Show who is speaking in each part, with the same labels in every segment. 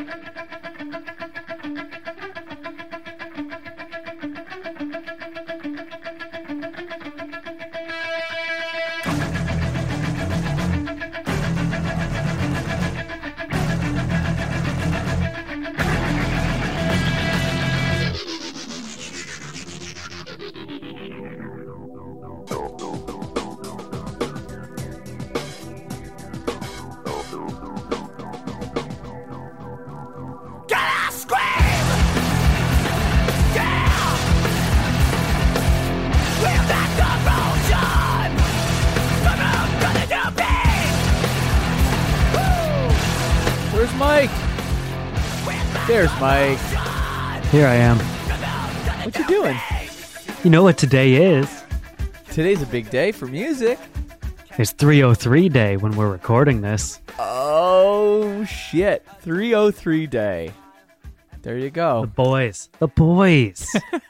Speaker 1: Where's Mike? There's Mike.
Speaker 2: Here I am.
Speaker 1: What you doing?
Speaker 2: You know what today is?
Speaker 1: Today's a big day for music.
Speaker 2: It's 303 day when we're recording this.
Speaker 1: Oh, shit. 303 day. There you go.
Speaker 2: The boys. The boys.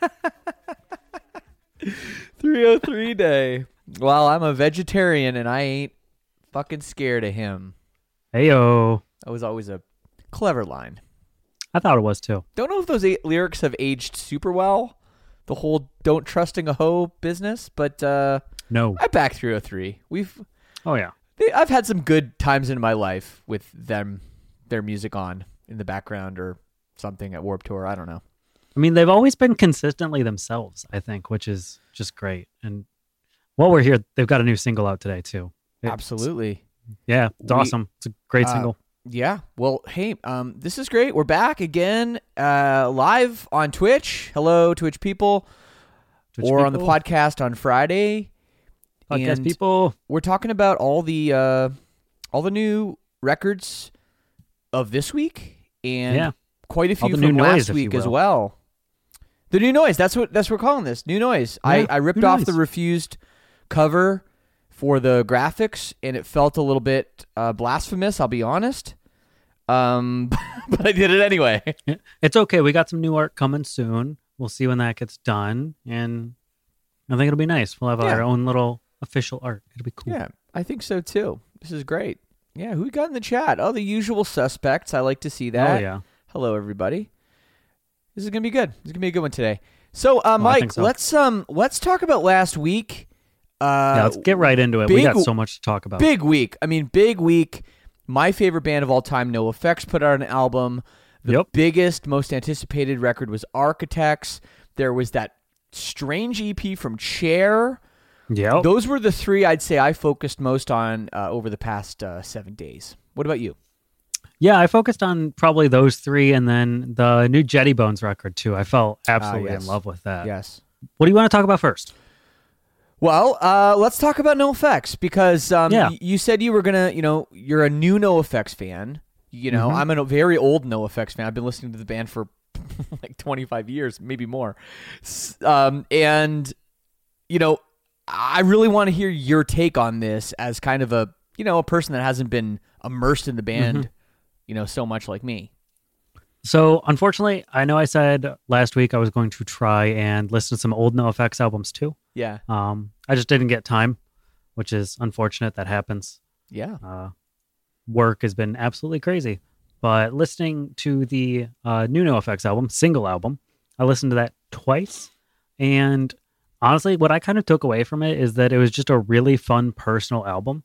Speaker 1: 303 day. Well, I'm a vegetarian and I ain't fucking scared of him.
Speaker 2: Heyo.
Speaker 1: That was always a clever line.
Speaker 2: I thought it was too.
Speaker 1: Don't know if those lyrics have aged super well. The whole don't trusting a hoe business, but
Speaker 2: No.
Speaker 1: I back 303.
Speaker 2: Oh, yeah.
Speaker 1: I've had some good times in my life with their music on in the background or something at Warped Tour. I don't know.
Speaker 2: I mean, they've always been consistently themselves, I think, which is just great. And while we're here, they've got a new single out today, too.
Speaker 1: Absolutely.
Speaker 2: Yeah, it's awesome. It's a great single.
Speaker 1: Yeah. Well, hey, this is great. We're back again live on Twitch. Hello, Twitch people. On the podcast on Friday.
Speaker 2: Podcast
Speaker 1: And
Speaker 2: people.
Speaker 1: We're talking about all the new records of this week and quite a few from last week as well. The new noise. That's what we're calling this. New noise.
Speaker 2: Yeah,
Speaker 1: I ripped off the Refused cover for the graphics, and it felt a little bit blasphemous, I'll be honest. But I did it anyway.
Speaker 2: It's okay. We got some new art coming soon. We'll see when that gets done, and I think it'll be nice. We'll have our own little official art. It'll be cool.
Speaker 1: Yeah, I think so too. This is great. Yeah, who we got in the chat? Oh, the usual suspects. I like to see that.
Speaker 2: Oh, yeah.
Speaker 1: Hello, everybody. This is gonna be good. This is gonna be a good one today. So, Mike,
Speaker 2: so.
Speaker 1: let's talk about last week.
Speaker 2: Let's get right into it. We got so much to talk about.
Speaker 1: Big week. I mean, big week. My favorite band of all time, NoFX, put out an album. The biggest, most anticipated record was Architects. There was that strange EP from Chair.
Speaker 2: Yeah.
Speaker 1: Those were the three I'd say I focused most on over the past 7 days. What about you?
Speaker 2: Yeah, I focused on probably those three, and then the new Jetty Bones record, too. I fell absolutely in love with that.
Speaker 1: Yes.
Speaker 2: What do you want to talk about first?
Speaker 1: Well, let's talk about NoFX because you said you were going to, you're a new NoFX fan. I'm a very old NoFX fan. I've been listening to the band for like 25 years, maybe more. And, I really want to hear your take on this as kind of a person that hasn't been immersed in the band, so much like me.
Speaker 2: So, unfortunately, I know I said last week I was going to try and listen to some old NoFX albums too.
Speaker 1: Yeah.
Speaker 2: I just didn't get time, which is unfortunate. That happens.
Speaker 1: Yeah.
Speaker 2: Work has been absolutely crazy. But listening to the new NoFX album, single album, I listened to that twice. And honestly, what I kind of took away from it is that it was just a really fun personal album.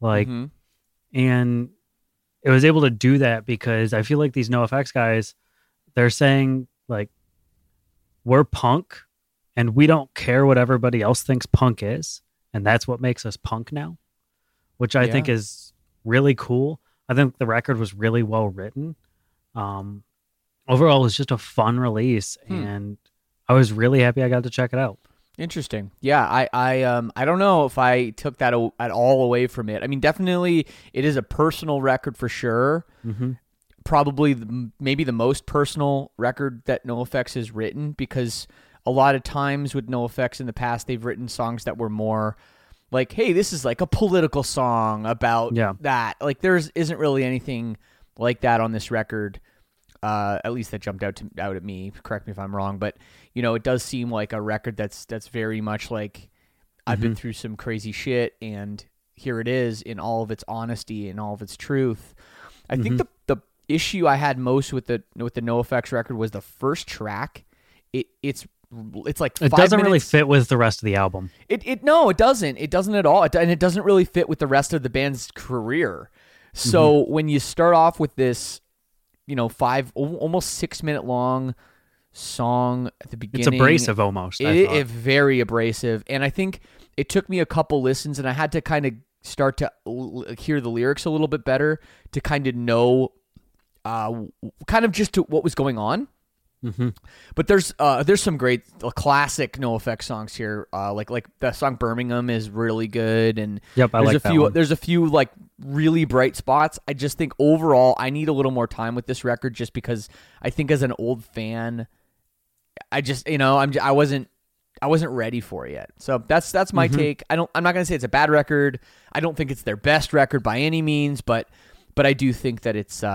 Speaker 2: And it was able to do that because I feel like these NoFX guys, they're saying like, we're punk and we don't care what everybody else thinks punk is. And that's what makes us punk now, which I think is really cool. I think the record was really well written. Overall, it was just a fun release and I was really happy I got to check it out.
Speaker 1: Interesting. Yeah, I don't know if I took that at all away from it. I mean, definitely it is a personal record for sure.
Speaker 2: Mm-hmm.
Speaker 1: Probably maybe the most personal record that NoFX has written because a lot of times with NoFX in the past, they've written songs that were more like, hey, this is like a political song about that. Like there isn't really anything like that on this record. At least that jumped out at me. Correct me if I'm wrong, but it does seem like a record that's very much like I've been through some crazy shit, and here it is in all of its honesty and all of its truth. I think issue I had most with the NoFX record was the first track. It's like 5
Speaker 2: It doesn't really
Speaker 1: minutes.
Speaker 2: fit with the rest of the album.
Speaker 1: No, it doesn't. It doesn't at all. And it doesn't really fit with the rest of the band's career. So when you start off with this, almost 6 minute long song at the beginning,
Speaker 2: It's abrasive almost.
Speaker 1: It's very abrasive, and I think it took me a couple listens, and I had to kind of start to hear the lyrics a little bit better to kind of know, kind of just what was going on.
Speaker 2: Mm-hmm.
Speaker 1: But there's some great classic NoFX songs here. Like the song "Birmingham" is really good, and
Speaker 2: Yep, I like that one.
Speaker 1: There's a few like really bright spots. I just think overall I need a little more time with this record, just because I think as an old fan, I just I wasn't ready for it yet. So that's my take. I'm not gonna say it's a bad record. I don't think it's their best record by any means, but I do think that it's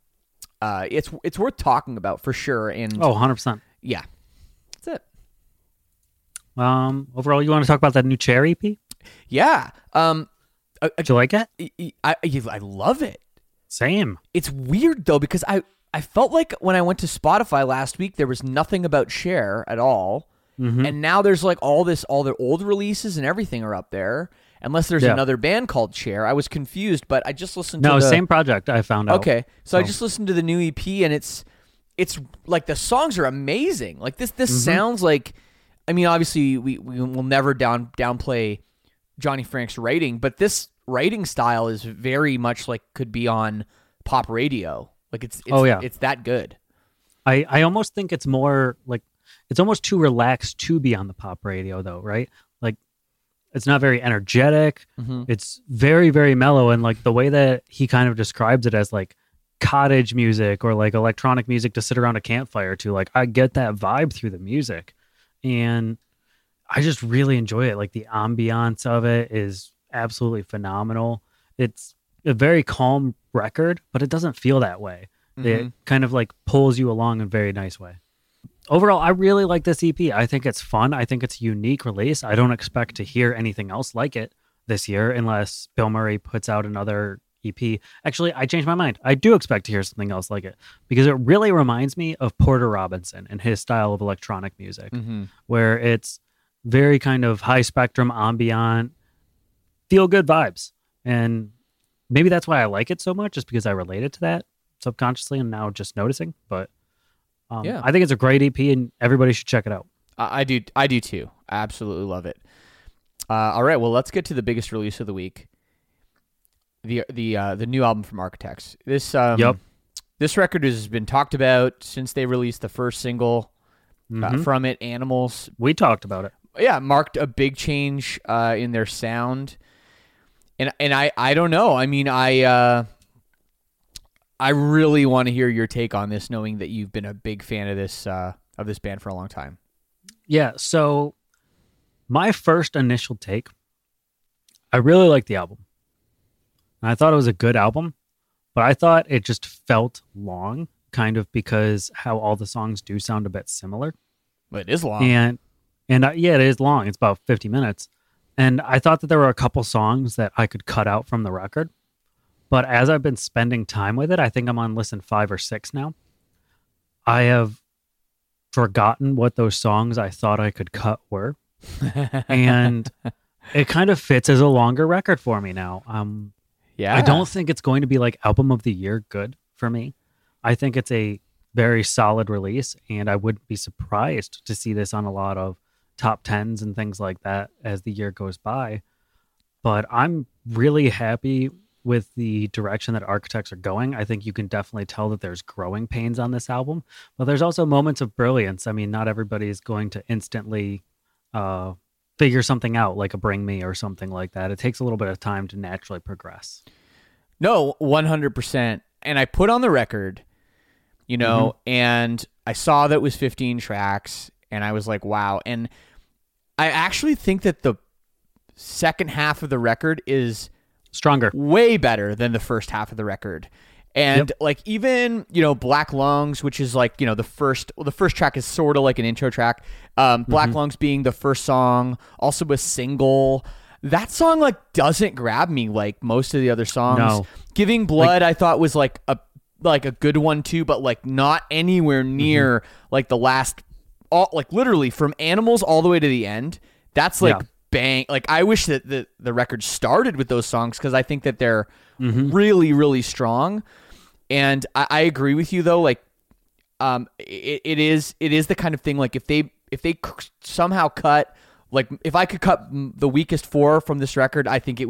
Speaker 1: worth talking about for sure. And
Speaker 2: 100%.
Speaker 1: yeah, that's it.
Speaker 2: Overall, you want to talk about that new Chair EP?
Speaker 1: Yeah.
Speaker 2: Did you like it?
Speaker 1: I love it.
Speaker 2: Same.
Speaker 1: It's weird though, because I felt like when I went to Spotify last week, there was nothing about Cher at all. And now there's like all their old releases and everything are up there. Unless there's another band called Cher. I was confused, but I just listened to
Speaker 2: same project I found out.
Speaker 1: Okay. So I just listened to the new EP, and it's like the songs are amazing. Like this sounds like, I mean, obviously we will never downplay Johnny Frank's writing, but this writing style is very much like could be on pop radio. Like it's that good.
Speaker 2: I almost think it's more like it's almost too relaxed to be on the pop radio though, right? Like it's not very energetic. It's very, very mellow. And like the way that he kind of describes it as like cottage music or like electronic music to sit around a campfire to, like, I get that vibe through the music. And I just really enjoy it. Like the ambiance of it is absolutely phenomenal. It's a very calm record, but it doesn't feel that way. It kind of like pulls you along in a very nice way. Overall, I really like this EP. I think it's fun. I think it's a unique release. I don't expect to hear anything else like it this year unless Bill Murray puts out another EP. Actually, I changed my mind. I do expect to hear something else like it because it really reminds me of Porter Robinson and his style of electronic music, where it's very kind of high spectrum, ambient, feel good vibes. And maybe that's why I like it so much, just because I related to that subconsciously and now just noticing. But I think it's a great EP and everybody should check it out.
Speaker 1: I do too. I absolutely love it. All right, well, let's get to the biggest release of the week. The new album from Architects. This record has been talked about since they released the first single from it, Animals.
Speaker 2: We talked about it.
Speaker 1: Yeah, marked a big change in their sound. And I don't know. I mean, I really want to hear your take on this, knowing that you've been a big fan of this band for a long time.
Speaker 2: Yeah, so my first initial take, I really liked the album. And I thought it was a good album, but I thought it just felt long, kind of because how all the songs do sound a bit similar.
Speaker 1: But it is long.
Speaker 2: And it is long. It's about 50 minutes. And I thought that there were a couple songs that I could cut out from the record. But as I've been spending time with it, I think I'm on listen 5 or 6 now. I have forgotten what those songs I thought I could cut were. And it kind of fits as a longer record for me now.
Speaker 1: Yeah.
Speaker 2: I don't think it's going to be like album of the year good for me. I think it's a very solid release, and I wouldn't be surprised to see this on a lot of top 10s and things like that as the year goes by. But I'm really happy with the direction that Architects are going. I think you can definitely tell that there's growing pains on this album, but there's also moments of brilliance. I mean, not everybody is going to instantly figure something out like a Bring Me or something like that. It takes a little bit of time to naturally progress.
Speaker 1: No, 100%. And I put on the record, and I saw that it was 15 tracks, and I was like, wow. And I actually think that the second half of the record is
Speaker 2: stronger,
Speaker 1: way better than the first half of the record. And like even, Black Lungs, which is like, the first track is sort of like an intro track. Black Lungs being the first song, also a single. That song like doesn't grab me like most of the other songs.
Speaker 2: No.
Speaker 1: Giving Blood, I thought was like like a good one too, but like not anywhere near like the last, like literally from Animals all the way to the end. That's like bang. Like I wish that the record started with those songs, because I think that they're really, really strong. And I agree with you though. Like, it is the kind of thing, like if they somehow cut, like if I could cut the weakest 4 from this record, I think it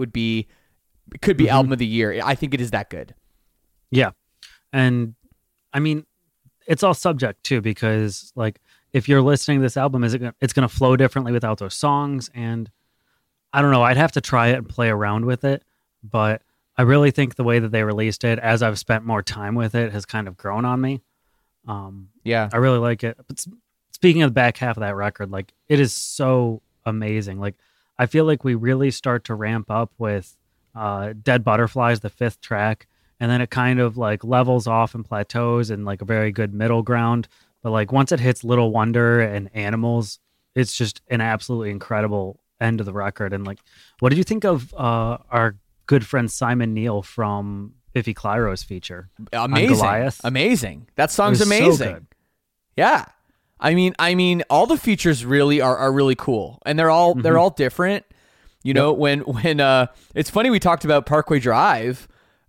Speaker 1: could be album of the year. I think it is that good.
Speaker 2: Yeah. And I mean, it's all subject too, because like if you're listening to this album, it's going to flow differently without those songs. And I don't know, I'd have to try it and play around with it. But I really think the way that they released it, as I've spent more time with it, has kind of grown on me.
Speaker 1: Yeah,
Speaker 2: I really like it. But speaking of the back half of that record, like it is so amazing. Like I feel like we really start to ramp up with Dead Butterflies, the 5th track, and then it kind of like levels off and plateaus in like a very good middle ground. But like once it hits Little Wonder and Animals, it's just an absolutely incredible end of the record. And like, what did you think of our good friend Simon Neil from Biffy Clyro's feature?
Speaker 1: Amazing,
Speaker 2: Goliath?
Speaker 1: Amazing. That song's amazing. So good. Yeah, I mean, all the features really are really cool, and they're all different. You know, when it's funny, we talked about Parkway Drive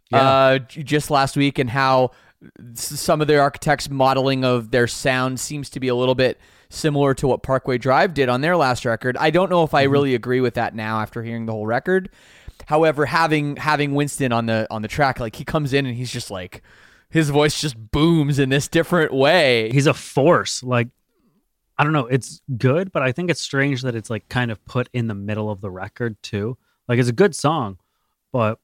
Speaker 1: just last week, and how some of the architects' modeling of their sound seems to be a little bit similar to what Parkway Drive did on their last record. I don't know if I really agree with that now after hearing the whole record. However, having Winston on the track, like he comes in and he's just like, his voice just booms in this different way.
Speaker 2: He's a force. Like, I don't know, it's good, but I think it's strange that it's like kind of put in the middle of the record too. Like it's a good song, but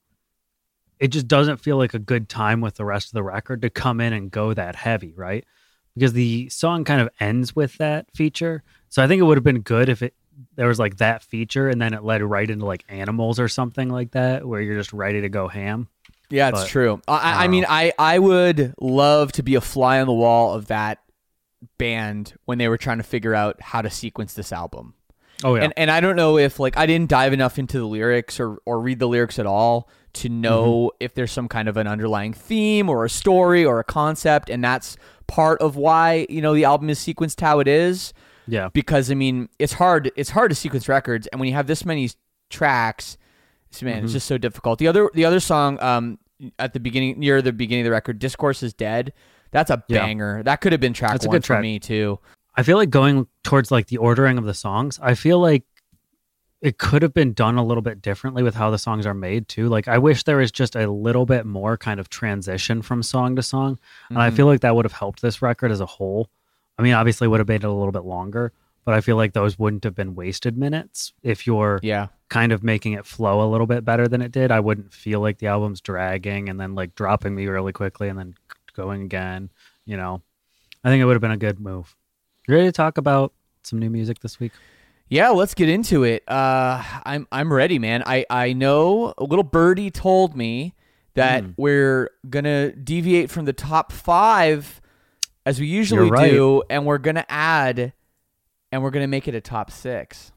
Speaker 2: it just doesn't feel like a good time with the rest of the record to come in and go that heavy, right? Because the song kind of ends with that feature. So I think it would have been good if there was like that feature and then it led right into like Animals or something like that, where you're just ready to go ham.
Speaker 1: Yeah, it's true. I mean, I would love to be a fly on the wall of that band when they were trying to figure out how to sequence this album.
Speaker 2: Oh yeah.
Speaker 1: And I don't know if like I didn't dive enough into the lyrics or read the lyrics at all to know if there's some kind of an underlying theme or a story or a concept, and that's part of why, you know, the album is sequenced how it is.
Speaker 2: Yeah.
Speaker 1: Because I mean, it's hard to sequence records, and when you have this many tracks, it's just so difficult. The other song at the beginning, near the beginning of the record, Discourse is Dead. That's a banger. That could have been track 1 for me too.
Speaker 2: I feel like going towards like the ordering of the songs, I feel like it could have been done a little bit differently with how the songs are made too. Like I wish there was just a little bit more kind of transition from song to song. And I feel like that would have helped this record as a whole. I mean, obviously would have made it a little bit longer, but I feel like those wouldn't have been wasted minutes if you're kind of making it flow a little bit better than it did. I wouldn't feel like the album's dragging and then like dropping me really quickly and then going again. You know, I think it would have been a good move. You ready to talk about some new music this week?
Speaker 1: Yeah, let's get into it. I'm ready, man. I know a little birdie told me that we're gonna deviate from the top 5 as we usually do, and we're gonna add, and we're gonna make it a top 6.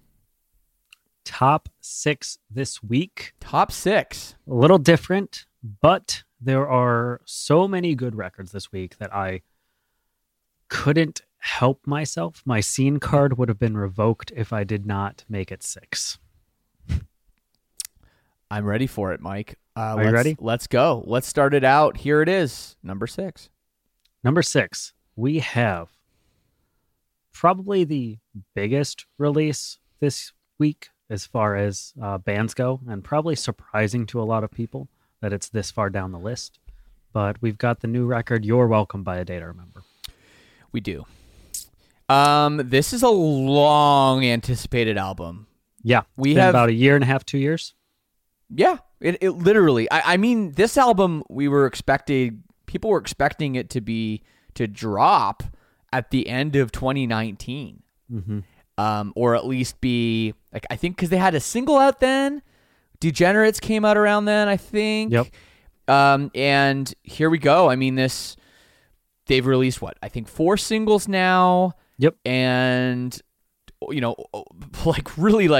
Speaker 2: Top 6 this week.
Speaker 1: Top 6.
Speaker 2: A little different, but there are so many good records this week that I couldn't help myself. My scene card would have been revoked if I did not make it 6.
Speaker 1: I'm ready for it, Mike.
Speaker 2: Are you ready?
Speaker 1: Let's go. Let's start it out. Here it is, number 6.
Speaker 2: Number 6, we have probably the biggest release this week as far as bands go, and probably surprising to a lot of people that it's this far down the list. But we've got the new record, You're Welcome by A Day to Remember.
Speaker 1: We do. This is a long anticipated album.
Speaker 2: Yeah. We have about a year and a half, 2 years.
Speaker 1: Yeah. It literally, I mean, this album people were expecting it to drop at the end of 2019. Or at least be like, I think, because they had a single out then. Degenerates came out around then, I think.
Speaker 2: Yep.
Speaker 1: And here we go. I mean, they've released I think 4 singles now.
Speaker 2: Yep.
Speaker 1: And, you know, like really like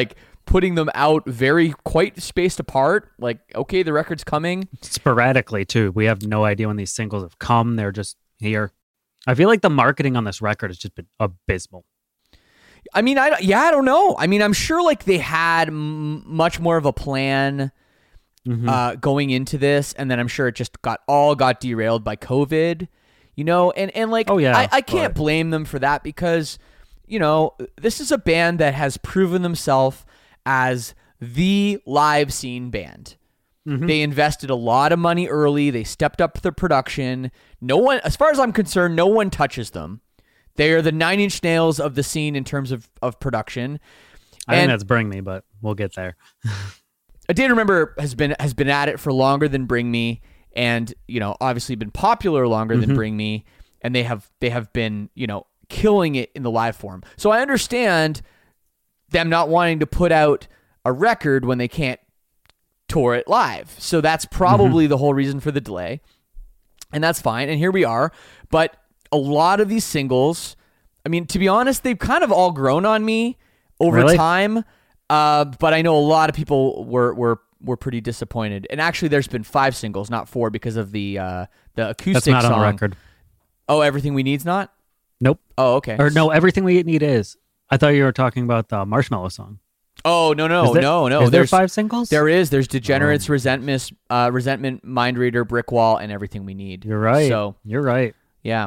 Speaker 1: putting them out quite spaced apart. Like, okay, the record's coming.
Speaker 2: Sporadically, too. We have no idea when these singles have come. They're just here. I feel like the marketing on this record has just been abysmal.
Speaker 1: I mean, I don't know. I mean, I'm sure like they had much more of a plan going into this, and then I'm sure it just got derailed by COVID, you know, and like, I can't blame them for that because, you know, this is a band that has proven themselves as the live scene band. They invested a lot of money early. They stepped up their production. No one, as far as I'm concerned, no one touches them. They are the 9 Inch Nails of the scene in terms of production.
Speaker 2: I think that's Bring Me, but we'll get there.
Speaker 1: A Day to Remember has been at it for longer than Bring Me, and, you know, obviously been popular longer than Bring Me, and they have been, you know, killing it in the live form. So I understand them not wanting to put out a record when they can't tour it live. So that's probably the whole reason for the delay. And that's fine. And here we are. But a lot of these singles, I mean, to be honest, they've kind of all grown on me over time. But I know a lot of people were pretty disappointed. And actually, there's been 5 singles, not 4, because of the acoustic
Speaker 2: That's not
Speaker 1: song.
Speaker 2: on the record.
Speaker 1: Oh, Everything We Need's not?
Speaker 2: Nope.
Speaker 1: Oh, okay.
Speaker 2: Or no, Everything We Need is. I thought you were talking about the Marshmallow song.
Speaker 1: Oh, no.
Speaker 2: Is there 5 singles?
Speaker 1: There's Degenerates, Resentment, Mind Reader, Brick Wall, and Everything We Need.
Speaker 2: You're right.
Speaker 1: So
Speaker 2: you're right.
Speaker 1: yeah.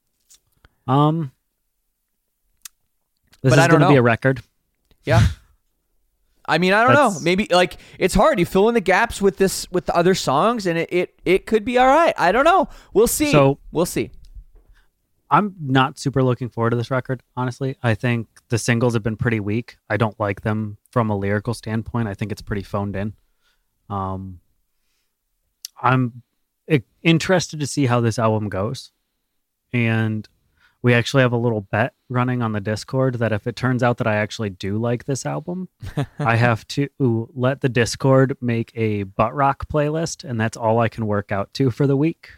Speaker 2: This
Speaker 1: But
Speaker 2: is going to be a record.
Speaker 1: Yeah. I mean, I don't know. Maybe like it's hard. You fill in the gaps with the other songs, and it could be all right. I don't know. We'll see. We'll see.
Speaker 2: I'm not super looking forward to this record, honestly. I think the singles have been pretty weak. I don't like them from a lyrical standpoint. I think it's pretty phoned in. I'm interested to see how this album goes. And we actually have a little bet running on the Discord that if it turns out that I actually do like this album, I have to let the Discord make a butt rock playlist, and that's all I can work out to for the week.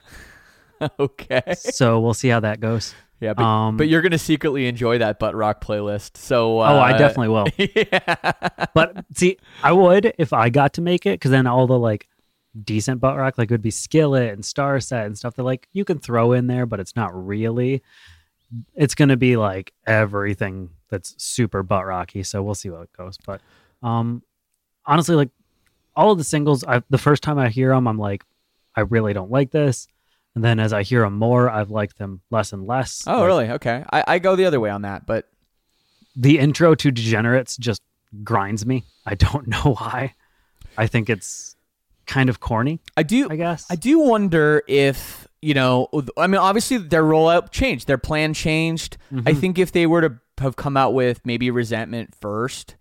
Speaker 1: Okay.
Speaker 2: So we'll see how that goes.
Speaker 1: Yeah, but you're gonna secretly enjoy that butt rock playlist. So
Speaker 2: I definitely will.
Speaker 1: Yeah.
Speaker 2: But see, I would if I got to make it, because then all the like decent butt rock, like it would be Skillet and Starset and stuff that like you can throw in there, but it's not really. It's gonna be like everything that's super butt rocky. So we'll see how it goes. But honestly, like all of the singles, the first time I hear them, I'm like, I really don't like this. And then as I hear them more, I've liked them less and less.
Speaker 1: Oh, really? Okay. I go the other way on that, but
Speaker 2: the intro to Degenerates just grinds me. I don't know why. I think it's kind of corny. I guess.
Speaker 1: I do wonder if, you know, I mean, obviously their rollout changed. Their plan changed. I think if they were to have come out with maybe Resentment first,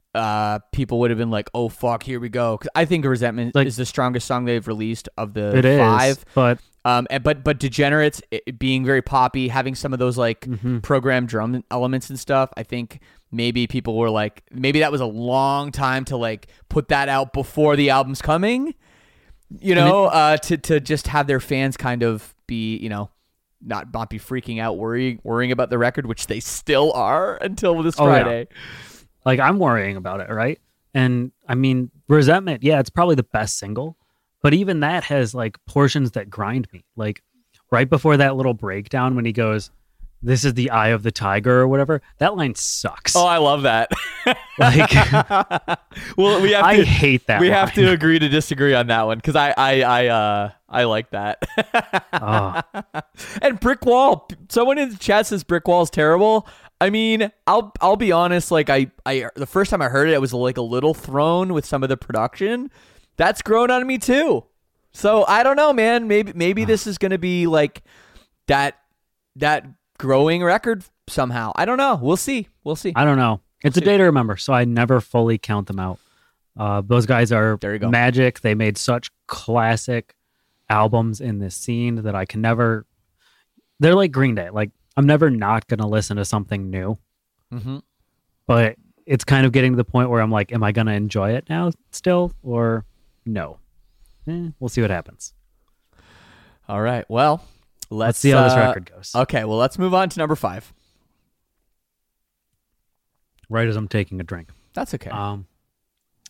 Speaker 1: people would have been like, oh, fuck, here we go. 'Cause I think Resentment is the strongest song they've released of the 5.
Speaker 2: Is, but
Speaker 1: Degenerates being very poppy, having some of those like programmed drum elements and stuff, I think maybe people were like, maybe that was a long time to like put that out before the album's coming, you know, to just have their fans kind of be, you know, not be freaking out, worrying about the record, which they still are until this Friday.
Speaker 2: Yeah. Like I'm worrying about it, right? And I mean, Resentment, yeah, it's probably the best single. But even that has like portions that grind me. Like right before that little breakdown when he goes, "This is the eye of the tiger" or whatever. That line sucks.
Speaker 1: Oh, I love that.
Speaker 2: Like,
Speaker 1: well,
Speaker 2: I hate that.
Speaker 1: We have to agree to disagree on that one because I like that. And Brick Wall. Someone in the chat says Brick Wall is terrible. I mean, I'll be honest. Like I the first time I heard it, I was like a little thrown with some of the production. That's grown on me too. So I don't know, man. Maybe this is going to be like that growing record somehow. I don't know. We'll see.
Speaker 2: I don't know. It's a day to remember, so I never fully count them out. Those guys are magic. They made such classic albums in this scene that I can never. They're like Green Day. Like I'm never not going to listen to something new. But it's kind of getting to the point where I'm like, am I going to enjoy it now still or no? We'll see what happens.
Speaker 1: All right. Well, let's
Speaker 2: see how this record goes.
Speaker 1: Okay. Well, let's move on to number 5.
Speaker 2: Right as I'm taking a drink.
Speaker 1: That's okay.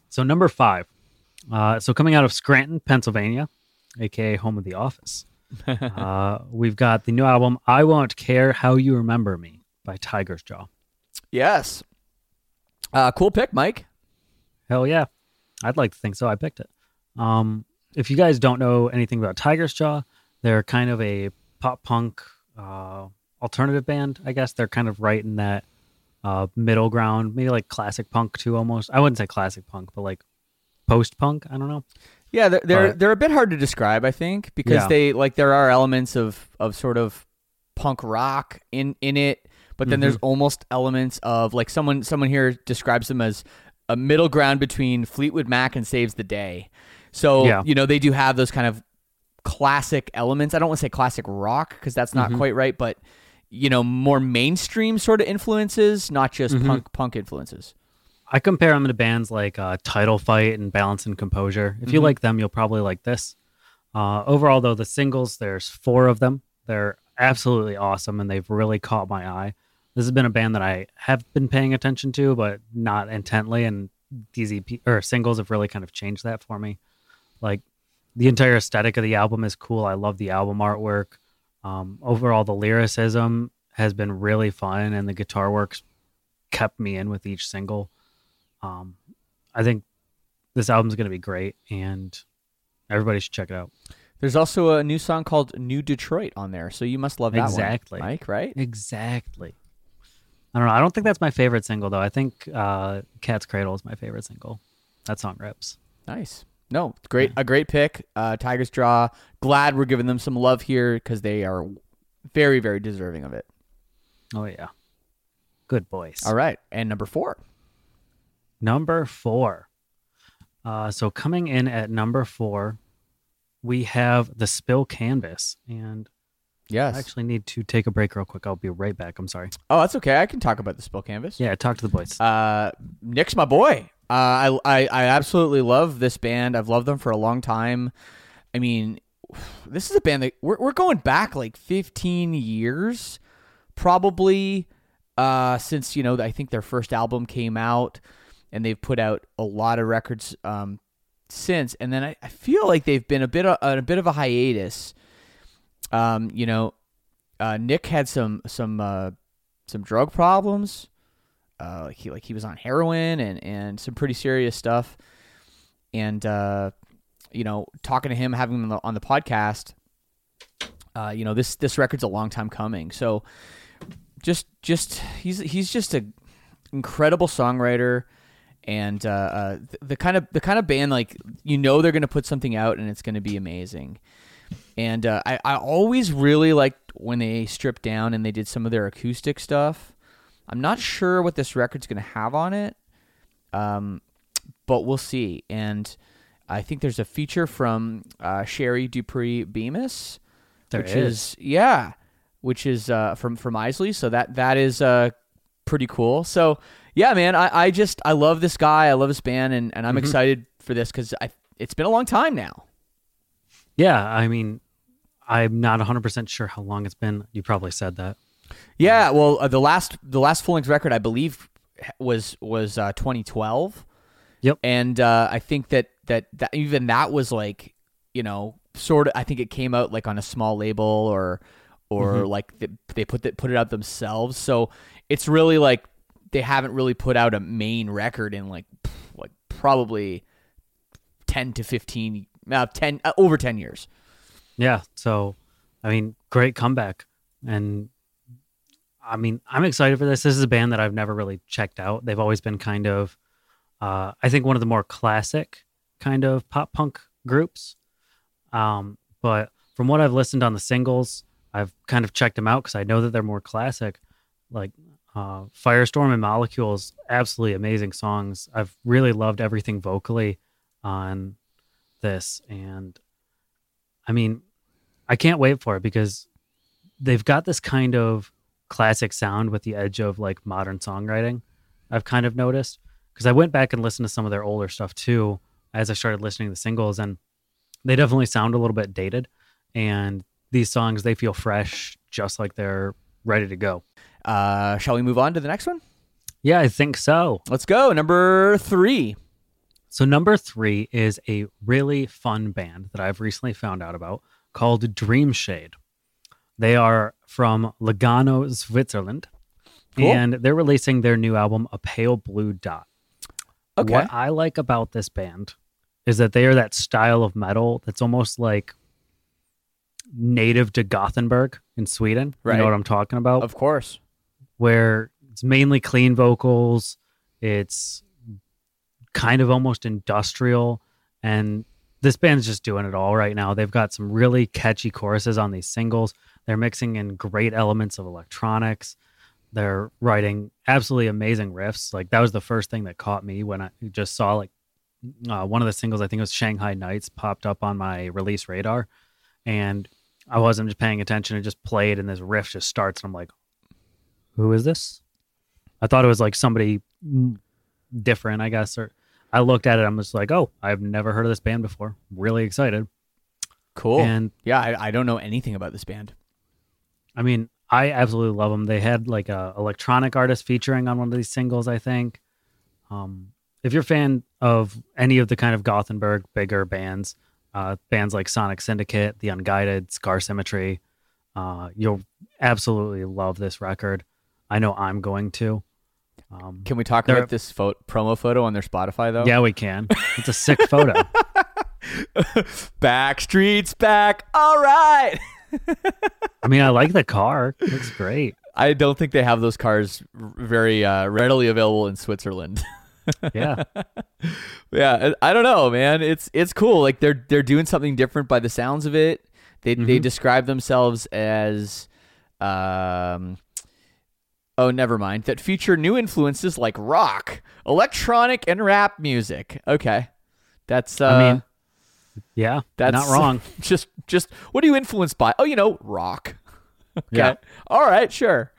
Speaker 2: So number 5. So coming out of Scranton, Pennsylvania, aka home of The Office, we've got the new album "I Won't Care How You Remember Me" by Tiger's Jaw.
Speaker 1: Yes. Cool pick, Mike.
Speaker 2: Hell yeah, I'd like to think so. I picked it. If you guys don't know anything about Tiger's Jaw, they're kind of a pop punk alternative band. I guess they're kind of right in that middle ground, maybe like classic punk too. Almost, I wouldn't say classic punk, but like post punk. I don't know.
Speaker 1: Yeah, they're a bit hard to describe, I think, because there are elements of sort of punk rock in it, but then there's almost elements of like someone here describes them as a middle ground between Fleetwood Mac and Saves the Day. So, they do have those kind of classic elements. I don't want to say classic rock because that's not quite right, but more mainstream sort of influences, not just punk influences.
Speaker 2: I compare them to bands like Title Fight and Balance and Composure. If you like them, you'll probably like this. Overall, though, the singles, there's 4 of them. They're absolutely awesome, and they've really caught my eye. This has been a band that I have been paying attention to, but not intently, and these singles have really kind of changed that for me. Like, the entire aesthetic of the album is cool. I love the album artwork. Overall, the lyricism has been really fun, and the guitar work's kept me in with each single. I think this album's going to be great, and everybody should check it out.
Speaker 1: There's also a new song called New Detroit on there, so you must love that
Speaker 2: one,
Speaker 1: Mike, right?
Speaker 2: Exactly. I don't know. I don't think that's my favorite single, though. I think Cat's Cradle is my favorite single. That song rips.
Speaker 1: Nice. No, great. Yeah. A great pick. Tiger's Jaw. Glad we're giving them some love here because they are very, very deserving of it.
Speaker 2: Oh, yeah. Good boys.
Speaker 1: All right. And number 4.
Speaker 2: Number 4. So coming in at number 4, we have The Spill Canvas. And
Speaker 1: yes,
Speaker 2: I actually need to take a break real quick. I'll be right back. I'm sorry.
Speaker 1: Oh, that's okay. I can talk about The Spill Canvas.
Speaker 2: Yeah, talk to the boys.
Speaker 1: Nick's my boy. I absolutely love this band. I've loved them for a long time. I mean, this is a band that we're going back like 15 years, probably, since, I think their first album came out, and they've put out a lot of records since. And then I feel like they've been a bit of a hiatus. Nick had some drug problems. He was on heroin and some pretty serious stuff. And talking to him, having him on the podcast, this record's a long time coming. So just he's just an incredible songwriter, and the kind of band, like, they're going to put something out and it's going to be amazing. And I always really liked when they stripped down and they did some of their acoustic stuff. I'm not sure what this record's going to have on it, but we'll see. And I think there's a feature from Sherry Dupree Bemis, which is from Isley. So that is pretty cool. So yeah, man, I love this guy. I love this band, and I'm excited for this because it's been a long time now.
Speaker 2: Yeah, I mean, I'm not 100% sure how long it's been. You probably said that.
Speaker 1: Yeah, well, the last full length record, I believe, was 2012.
Speaker 2: Yep.
Speaker 1: And I think that even that was like, sort of. I think it came out like on a small label or like they put it out themselves. So it's really like they haven't really put out a main record in like probably 10 to 15, over 10 years.
Speaker 2: Yeah. So, I mean, great comeback. And I mean, I'm excited for this. This is a band that I've never really checked out. They've always been kind of, I think, one of the more classic kind of pop punk groups. But from what I've listened on the singles, I've kind of checked them out because I know that they're more classic. Like Firestorm and Molecules, absolutely amazing songs. I've really loved everything vocally on this. And I mean, I can't wait for it because they've got this kind of classic sound with the edge of like modern songwriting, I've kind of noticed, because I went back and listened to some of their older stuff too as I started listening to the singles, and they definitely sound a little bit dated, and these songs, they feel fresh, just like they're ready to go.
Speaker 1: Shall we move on to the next one?
Speaker 2: Yeah, I think so.
Speaker 1: Let's go. Number 3.
Speaker 2: So number 3 is a really fun band that I've recently found out about called Dream Shade. They are from Lugano, Switzerland,
Speaker 1: Cool.
Speaker 2: and they're releasing their new album, A Pale Blue Dot.
Speaker 1: Okay.
Speaker 2: What I like about this band is that they are that style of metal that's almost like native to Gothenburg in Sweden.
Speaker 1: Right.
Speaker 2: You know what I'm talking about?
Speaker 1: Of course.
Speaker 2: Where it's mainly clean vocals. It's kind of almost industrial. And this band's just doing it all right now. They've got some really catchy choruses on these singles. They're mixing in great elements of electronics. They're writing absolutely amazing riffs. Like that was the first thing that caught me when I just saw like one of the singles, I think it was Shanghai Nights, popped up on my release radar. And I wasn't just paying attention. It just played and this riff just starts. And I'm like, who is this? I thought it was like somebody different, I guess. Or I looked at it. I'm just like, oh, I've never heard of this band before. Really excited.
Speaker 1: Cool.
Speaker 2: And
Speaker 1: yeah, I don't know anything about this band.
Speaker 2: I mean, I absolutely love them. They had like a electronic artist featuring on one of these singles, I think. If you're a fan of any of the kind of Gothenburg bigger bands, bands like Sonic Syndicate, The Unguided, Scar Symmetry, you'll absolutely love this record. I know I'm going to.
Speaker 1: Can we talk about this promo photo on their Spotify, though?
Speaker 2: Yeah, we can. It's a sick photo.
Speaker 1: Backstreet's back. All right.
Speaker 2: I mean, I like the car. It looks great.
Speaker 1: I don't think they have those cars very readily available in Switzerland.
Speaker 2: Yeah.
Speaker 1: Yeah, I don't know, man. It's cool. Like they're doing something different by the sounds of it. They describe themselves as oh, never mind. That feature new influences like rock, electronic, and rap music. Okay. That's
Speaker 2: I mean, yeah,
Speaker 1: that's
Speaker 2: not wrong.
Speaker 1: Just what are you influenced by? Oh, rock. Okay.
Speaker 2: Yeah.
Speaker 1: All right, sure.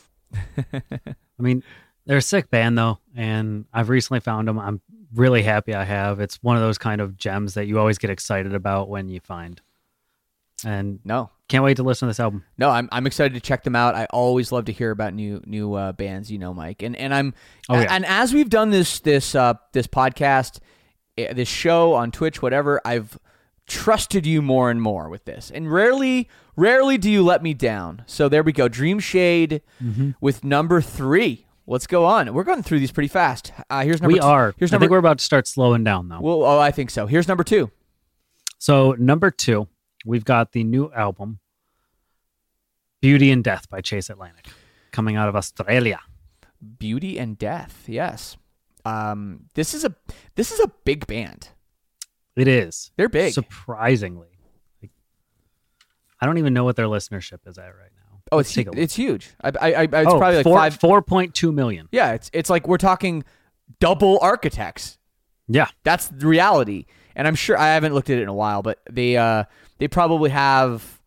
Speaker 2: I mean, they're a sick band though, and I've recently found them. I'm really happy I have. It's one of those kind of gems that you always get excited about when you find. And
Speaker 1: No.
Speaker 2: can't wait to listen to this album.
Speaker 1: No, I'm excited to check them out. I always love to hear about new bands, Mike. And I'm and as we've done this podcast, this show on Twitch, whatever, I've trusted you more and more with this. And rarely do you let me down. So there we go. Dream Shade with number 3. Let's go on. We're going through these pretty fast. Here's number.
Speaker 2: We are.
Speaker 1: Here's
Speaker 2: I
Speaker 1: number.
Speaker 2: think we're about to start slowing down though.
Speaker 1: Well, I think so. Here's number 2.
Speaker 2: So number 2, we've got the new album, Beauty and Death by Chase Atlantic, coming out of Australia.
Speaker 1: Beauty and Death. Yes. This is a big band.
Speaker 2: It is.
Speaker 1: They're big.
Speaker 2: Surprisingly. Like, I don't even know what their listenership is at right now.
Speaker 1: Oh,
Speaker 2: Let's take a look.
Speaker 1: it's huge. It's probably like
Speaker 2: 4.2 million.
Speaker 1: Yeah, it's like we're talking double Architects.
Speaker 2: Yeah.
Speaker 1: That's the reality. And I'm sure I haven't looked at it in a while, but they probably have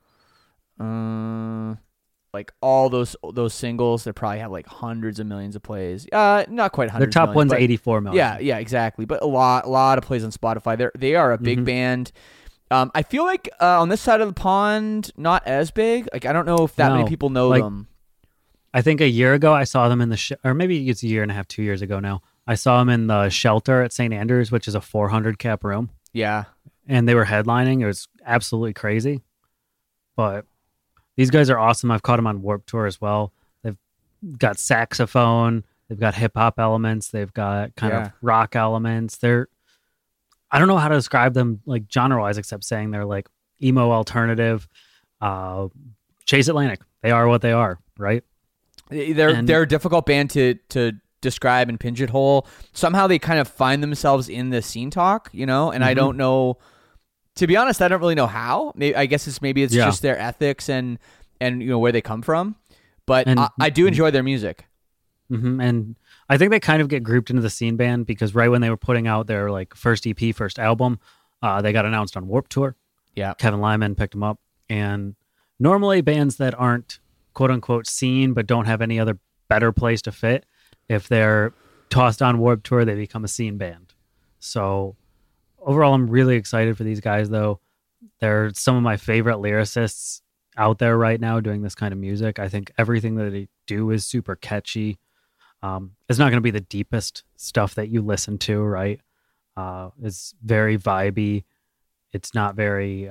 Speaker 1: like all those singles. They probably have like hundreds of millions of plays. Not quite hundreds.
Speaker 2: Their top
Speaker 1: of millions,
Speaker 2: one's
Speaker 1: but
Speaker 2: 84 million.
Speaker 1: Yeah, exactly. But a lot of plays on Spotify. They are a big band. I feel like on this side of the pond, not as big. Like I don't know if that many people know them.
Speaker 2: I think a year ago I saw them in or maybe it's a year and a half, 2 years ago now. I saw them in the Shelter at St. Andrews, which is a 400 cap room.
Speaker 1: Yeah.
Speaker 2: And they were headlining. It was absolutely crazy. But these guys are awesome. I've caught them on Warped Tour as well. They've got saxophone. They've got hip hop elements. They've got kind of rock elements. I don't know how to describe them like genre-wise, except saying they're like emo alternative. Chase Atlantic. They are what they are, right?
Speaker 1: They're a difficult band to describe and pigeonhole. Somehow they kind of find themselves in the scene talk, and I don't know. To be honest, I don't really know how. I guess it's just their ethics and where they come from. But I do enjoy their music.
Speaker 2: Mm-hmm. And I think they kind of get grouped into the scene band because right when they were putting out their like first EP, first album, they got announced on Warped Tour.
Speaker 1: Yeah,
Speaker 2: Kevin Lyman picked them up. And normally bands that aren't quote unquote scene but don't have any other better place to fit, if they're tossed on Warped Tour, they become a scene band. So overall, I'm really excited for these guys, though. They're some of my favorite lyricists out there right now doing this kind of music. I think everything that they do is super catchy. It's not going to be the deepest stuff that you listen to, right? It's very vibey. It's not very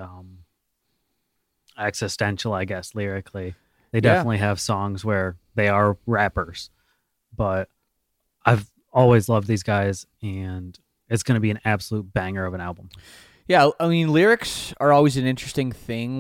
Speaker 2: existential, I guess, lyrically. They definitely have songs where they are rappers, but I've always loved these guys, and it's going to be an absolute banger of an album.
Speaker 1: Yeah, I mean, lyrics are always an interesting thing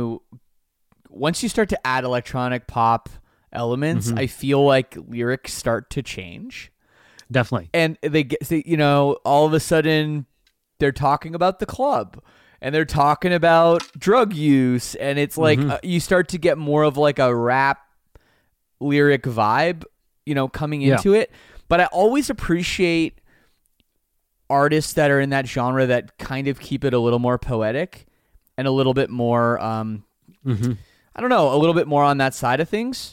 Speaker 1: once you start to add electronic pop elements, I feel like lyrics start to change.
Speaker 2: Definitely.
Speaker 1: And all of a sudden they're talking about the club and they're talking about drug use, and it's like you start to get more of like a rap lyric vibe, coming into it. But I always appreciate artists that are in that genre that kind of keep it a little more poetic and a little bit more, I don't know, a little bit more on that side of things.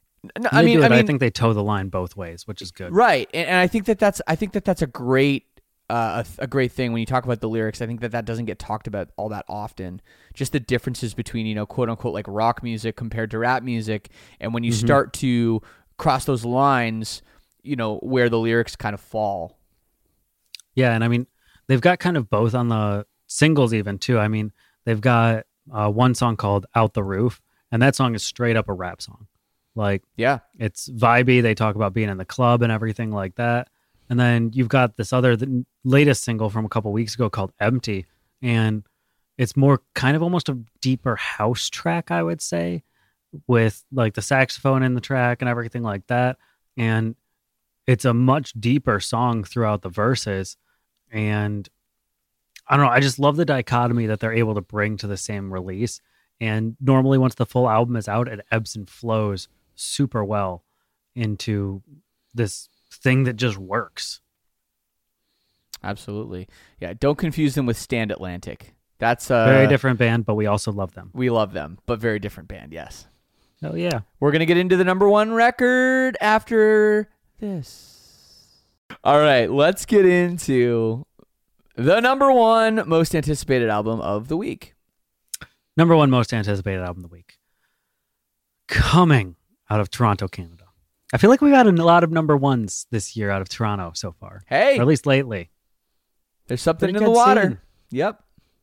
Speaker 2: I think they toe the line both ways, which is good.
Speaker 1: Right. And I think that's a great, a great thing when you talk about the lyrics. I think that doesn't get talked about all that often. Just the differences between, quote unquote, like rock music compared to rap music. And when you start to cross those lines, where the lyrics kind of fall.
Speaker 2: Yeah. And I mean, they've got kind of both on the singles even too. I mean, they've got one song called Out the Roof, and that song is straight up a rap song. Like, yeah, it's vibey. They talk about being in the club and everything like that. And then you've got this the latest single from a couple weeks ago called Empty. And it's more kind of almost a deeper house track, I would say, with like the saxophone in the track and everything like that. And it's a much deeper song throughout the verses. And I don't know, I just love the dichotomy that they're able to bring to the same release. And normally once the full album is out, it ebbs and flows super well into this thing that just works.
Speaker 1: Absolutely. Yeah, don't confuse them with Stand Atlantic. That's
Speaker 2: a very different band, but we also love them.
Speaker 1: We love them, but very different band, yes.
Speaker 2: Oh yeah.
Speaker 1: We're going to get into the number one record after this. All right, let's get into the number one most anticipated album of the week.
Speaker 2: Number one most anticipated album of the week. Coming out of Toronto, Canada. I feel like we've had a lot of number ones this year out of Toronto so far.
Speaker 1: Hey!
Speaker 2: Or at least lately.
Speaker 1: There's something in the water. Scene. Yep.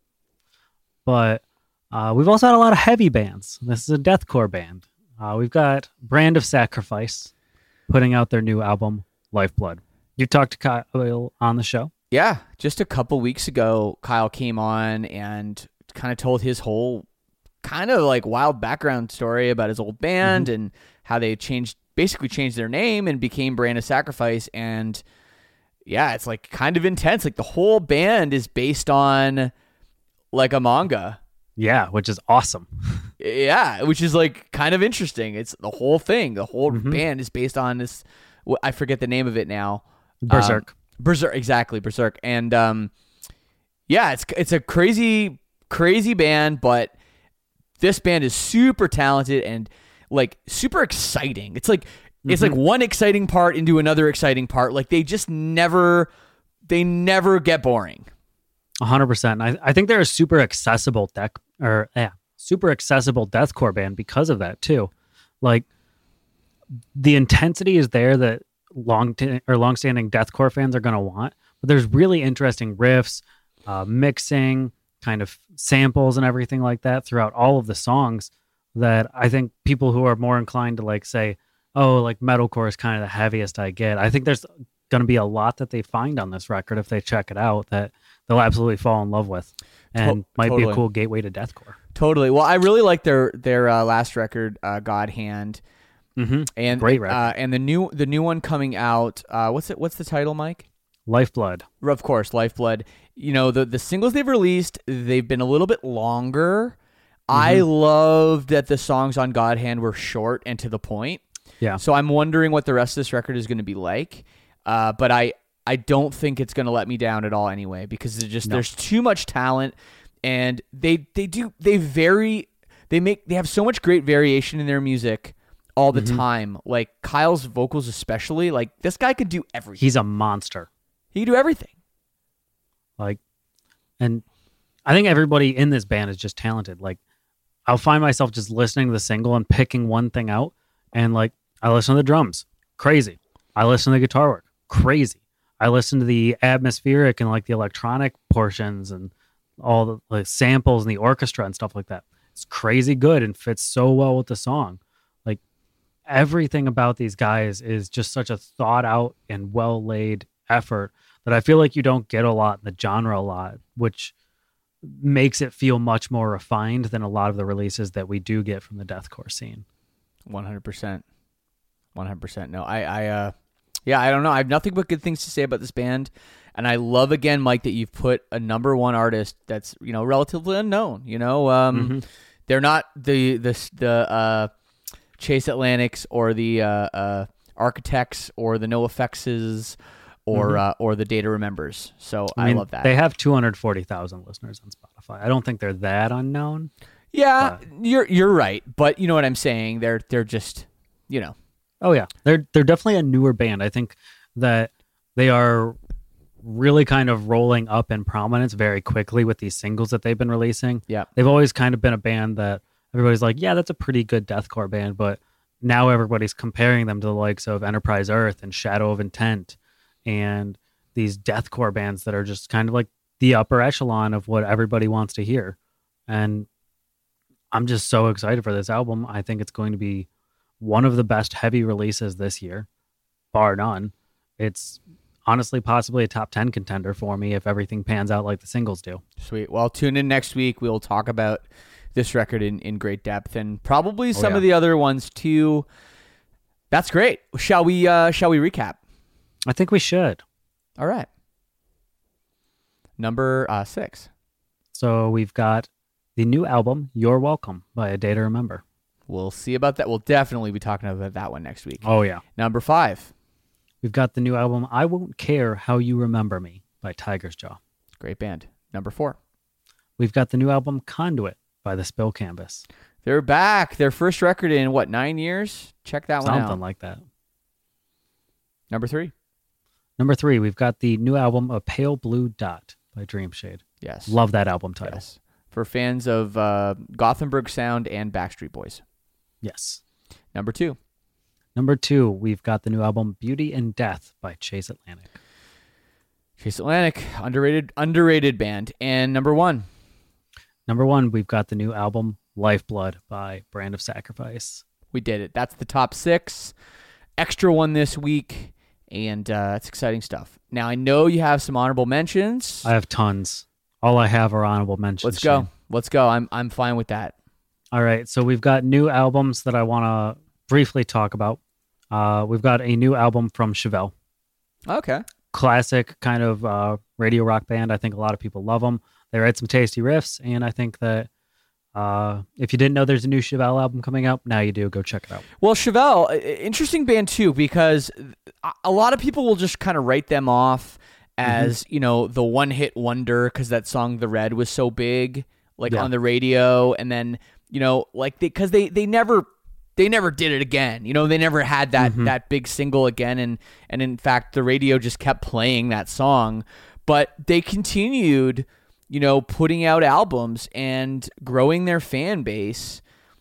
Speaker 2: But we've also had a lot of heavy bands. This is a deathcore band. We've got Brand of Sacrifice putting out their new album, Lifeblood. You talked to Kyle on the show?
Speaker 1: Yeah. Just a couple weeks ago, Kyle came on and kind of told his whole kind of like wild background story about his old band and how they basically changed their name and became Brand of Sacrifice. And yeah, it's like kind of intense. Like the whole band is based on like a manga.
Speaker 2: Yeah, which is awesome.
Speaker 1: Yeah, which is like kind of interesting. It's the whole thing. The whole band is based on this. I forget the name of it now.
Speaker 2: Berserk.
Speaker 1: Berserk, exactly, Berserk. And yeah, it's a crazy band, but this band is super talented and like super exciting. It's like it's like one exciting part into another exciting part. Like they never get boring.
Speaker 2: 100%. I think they're a super accessible deathcore band because of that too. Like the intensity is there that long-standing deathcore fans are going to want, but there's really interesting riffs, mixing, kind of samples and everything like that throughout all of the songs that I think people who are more inclined to like say, oh, like metalcore is kind of the heaviest I get. I think there's going to be a lot that they find on this record if they check it out that they'll absolutely fall in love with and might be a cool gateway to deathcore.
Speaker 1: Totally. Well, I really like their last record, God Hand. And
Speaker 2: great record.
Speaker 1: And the new one coming out, what's the title, Mike?
Speaker 2: Lifeblood.
Speaker 1: Of course, Lifeblood. You know, the singles they've released, they've been a little bit longer. I loved that the songs on God Hand were short and to the point.
Speaker 2: Yeah.
Speaker 1: So I'm wondering what the rest of this record is going to be like. But I don't think it's going to let me down at all anyway, because there's too much talent, and they have so much great variation in their music all the time. Like Kyle's vocals especially, like this guy could do everything.
Speaker 2: He's a monster.
Speaker 1: He can do everything.
Speaker 2: Like, and I think everybody in this band is just talented. Like, I'll find myself just listening to the single and picking one thing out, and like I listen to the drums, crazy. I listen to the guitar work, crazy. I listen to the atmospheric and like the electronic portions and all the like samples and the orchestra and stuff like that. It's crazy good and fits so well with the song. Like everything about these guys is just such a thought out and well laid effort that I feel like you don't get a lot in the genre a lot, which makes it feel much more refined than a lot of the releases that we do get from the deathcore scene.
Speaker 1: 100%. 100%. No, yeah, I don't know. I have nothing but good things to say about this band. And I love, again, Mike, that you've put a number one artist that's, relatively unknown. They're not the Chase Atlantics or the Architects or the NoFX's or the Data Remembers. So I love that.
Speaker 2: They have 240,000 listeners on Spotify. I don't think they're that unknown.
Speaker 1: Yeah, you're right. But you know what I'm saying? They're just,
Speaker 2: Oh yeah, they're definitely a newer band. I think that they are really kind of rolling up in prominence very quickly with these singles that they've been releasing.
Speaker 1: Yeah,
Speaker 2: they've always kind of been a band that everybody's like, yeah, that's a pretty good deathcore band, but now everybody's comparing them to the likes of Enterprise Earth and Shadow of Intent and these deathcore bands that are just kind of like the upper echelon of what everybody wants to hear. And I'm just so excited for this album. I think it's going to be one of the best heavy releases this year, bar none. It's honestly possibly a top 10 contender for me if everything pans out like the singles do.
Speaker 1: Sweet. Well, tune in next week. We'll talk about this record in great depth and probably some of the other ones too. That's great. Shall we recap?
Speaker 2: I think we should.
Speaker 1: All right. Number 6.
Speaker 2: So we've got the new album, You're Welcome by A Day to Remember.
Speaker 1: We'll see about that. We'll definitely be talking about that one next week.
Speaker 2: Oh, yeah.
Speaker 1: Number 5.
Speaker 2: We've got the new album, I Won't Care How You Remember Me by Tiger's Jaw.
Speaker 1: Great band. Number 4.
Speaker 2: We've got the new album, Conduit by The Spill Canvas.
Speaker 1: They're back. Their first record in, 9 years? Check that one out.
Speaker 2: Something like that.
Speaker 1: Number 3.
Speaker 2: Number 3, we've got the new album, A Pale Blue Dot by Dreamshade.
Speaker 1: Yes.
Speaker 2: Love that album title.
Speaker 1: Yes. For fans of Gothenburg Sound and Backstreet Boys.
Speaker 2: Yes.
Speaker 1: Number 2.
Speaker 2: Number 2, we've got the new album Beauty and Death by Chase Atlantic.
Speaker 1: Chase Atlantic, underrated band. And number 1.
Speaker 2: Number 1, we've got the new album Lifeblood by Brand of Sacrifice.
Speaker 1: We did it. That's the top 6. Extra one this week. And it's exciting stuff. Now, I know you have some honorable mentions.
Speaker 2: I have tons. All I have are honorable mentions.
Speaker 1: Let's go.
Speaker 2: Shane.
Speaker 1: Let's go. I'm fine with that.
Speaker 2: All right, so we've got new albums that I want to briefly talk about. We've got a new album from Chevelle.
Speaker 1: Okay.
Speaker 2: Classic kind of radio rock band. I think a lot of people love them. They write some tasty riffs, and I think that if you didn't know there's a new Chevelle album coming out, now you do. Go check it out.
Speaker 1: Well, Chevelle, interesting band too, because a lot of people will just kind of write them off as, the one-hit wonder because that song The Red was so big, on the radio, and then because they never did it again. They never had that big single again, and in fact the radio just kept playing that song, but they continued putting out albums and growing their fan base.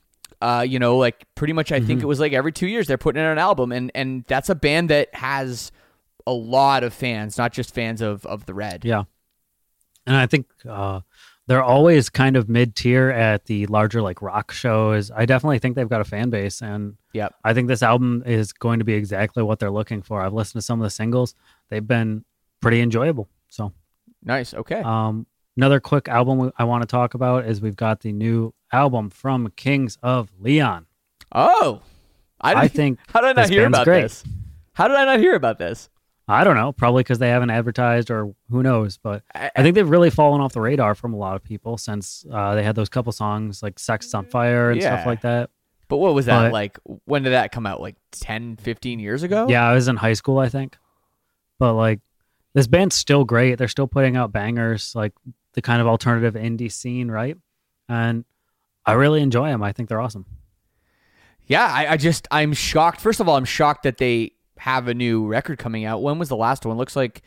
Speaker 1: Pretty much I think it was every 2 years they're putting out an album, and that's a band that has a lot of fans, not just fans of the Red.
Speaker 2: Yeah. And I think they're always kind of mid-tier at the larger rock shows. I definitely think they've got a fan base, and I think this album is going to be exactly what they're looking for. I've listened to some of the singles. They've been pretty enjoyable. So
Speaker 1: nice. Okay.
Speaker 2: Another quick album I want to talk about is we've got the new album from Kings of Leon.
Speaker 1: Oh,
Speaker 2: I think
Speaker 1: how did I not hear about this? How did I not hear about this?
Speaker 2: I don't know. Probably because they haven't advertised, or who knows. But I think they've really fallen off the radar from a lot of people since they had those couple songs like Sex is on Fire and stuff like that.
Speaker 1: But what was that like? When did that come out? 10, 15 years ago?
Speaker 2: Yeah, I was in high school, I think. But this band's still great. They're still putting out bangers, the kind of alternative indie scene, right? And I really enjoy them. I think they're awesome.
Speaker 1: Yeah, I'm shocked. First of all, I'm shocked that they have a new record coming out. When was the last one? Looks like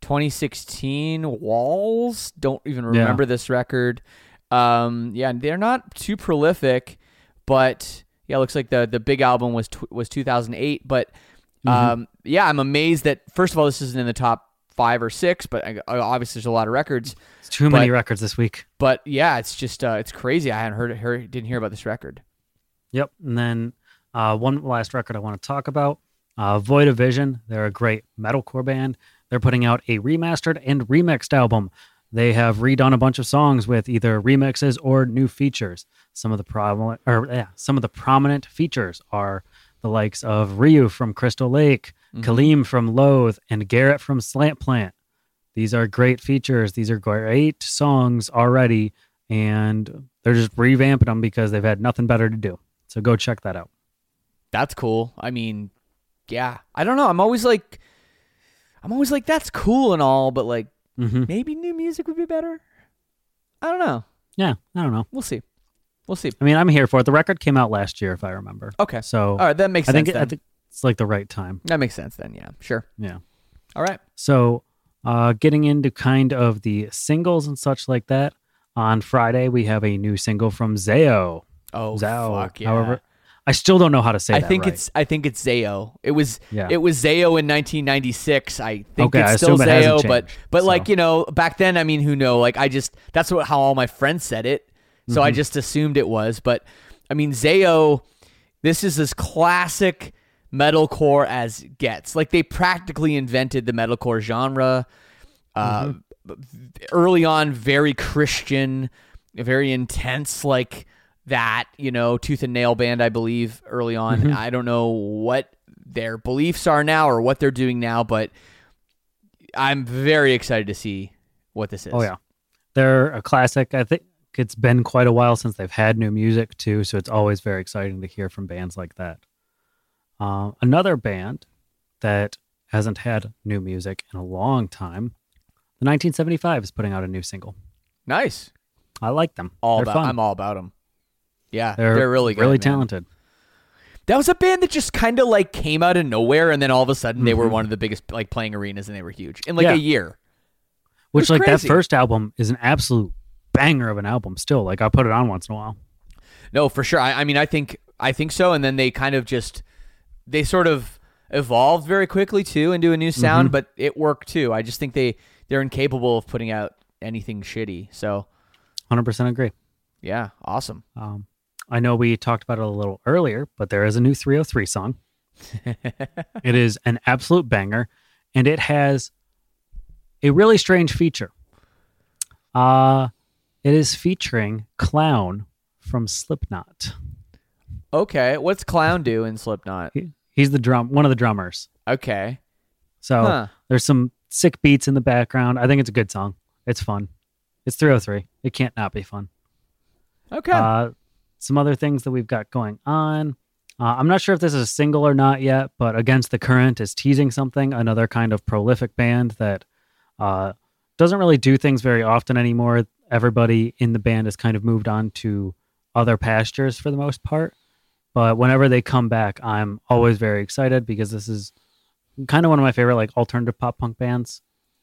Speaker 1: 2016. Walls. Don't even remember this record. They're not too prolific, but it looks like the big album was 2008. But I'm amazed that first of all this isn't in the top 5 or 6, but obviously there's a lot of records.
Speaker 2: It's too many records this week.
Speaker 1: But yeah, it's just it's crazy. I hadn't didn't hear about this record.
Speaker 2: Yep. And then one last record I want to talk about, Void of Vision. They're a great metalcore band. They're putting out a remastered and remixed album. They have redone a bunch of songs with either remixes or new features. Some of the prominent features are the likes of Ryu from Crystal Lake, Kaleem from Loathe, and Garrett from Slant Plant. These are great features. These are great songs already, and they're just revamping them because they've had nothing better to do. So go check that out.
Speaker 1: That's cool. I mean, yeah. I don't know. I'm always like, that's cool and all, but like, maybe new music would be better. I don't know.
Speaker 2: Yeah, I don't know.
Speaker 1: We'll see.
Speaker 2: I mean, I'm here for it. The record came out last year, if I remember.
Speaker 1: Okay.
Speaker 2: So
Speaker 1: all right, that makes sense.
Speaker 2: I think it's like the right time.
Speaker 1: That makes sense then. Yeah, sure.
Speaker 2: Yeah.
Speaker 1: All right.
Speaker 2: So getting into kind of the singles and such like that, on Friday we have a new single from Zao.
Speaker 1: Oh,
Speaker 2: Zao.
Speaker 1: fuck yeah.
Speaker 2: However, I still don't know how to say that
Speaker 1: I think
Speaker 2: right.
Speaker 1: it's Zao. It was
Speaker 2: Yeah.
Speaker 1: It was Zao in 1996. I think
Speaker 2: Okay,
Speaker 1: it's
Speaker 2: I
Speaker 1: still
Speaker 2: assume it hasn't
Speaker 1: Zao, but
Speaker 2: changed,
Speaker 1: like,
Speaker 2: so.
Speaker 1: you know, back then, I mean, who know? Like, that's how all my friends said it. So I just assumed it was, but I mean, Zao, this is as classic metalcore as gets. Like, they practically invented the metalcore genre. Early on, very Christian, very intense, like that, you know, Tooth and Nail band, I believe, early on. I don't know what their beliefs are now or what they're doing now, but I'm very excited to see what this is.
Speaker 2: Oh, yeah. They're a classic. I think it's been quite a while since they've had new music, too, so it's always very exciting to hear from bands like that. Another band that hasn't had new music in a long time, the 1975 is putting out a new single.
Speaker 1: Nice.
Speaker 2: I like them.
Speaker 1: I'm all about them. Yeah,
Speaker 2: They're
Speaker 1: really good.
Speaker 2: really
Speaker 1: man.
Speaker 2: talented.
Speaker 1: That was a band that just kind of like came out of nowhere, and then all of a sudden they were one of the biggest, like, playing arenas, and they were huge in like a year.
Speaker 2: Which, like,
Speaker 1: crazy.
Speaker 2: that first album is an absolute banger of an album still. Like, I'll put it on once in a while.
Speaker 1: No, for sure. I mean, I think so. And then they kind of they sort of evolved very quickly too into a new sound, but it worked too. I just think they're incapable of putting out anything shitty. So
Speaker 2: 100% agree.
Speaker 1: Yeah, awesome.
Speaker 2: I know we talked about it a little earlier, but there is a new 303 song. It is an absolute banger, and it has a really strange feature. It is featuring Clown from Slipknot.
Speaker 1: Okay, what's Clown do in Slipknot?
Speaker 2: He's one of the drummers.
Speaker 1: Okay.
Speaker 2: So there's some sick beats in the background. I think it's a good song. It's fun. It's 303. It can't not be fun.
Speaker 1: Okay.
Speaker 2: Some other things that we've got going on. I'm not sure if this is a single or not yet, but Against the Current is teasing something, another kind of prolific band that doesn't really do things very often anymore. Everybody in the band has kind of moved on to other pastures for the most part. But whenever they come back, I'm always very excited because this is kind of one of my favorite, like, alternative pop punk bands.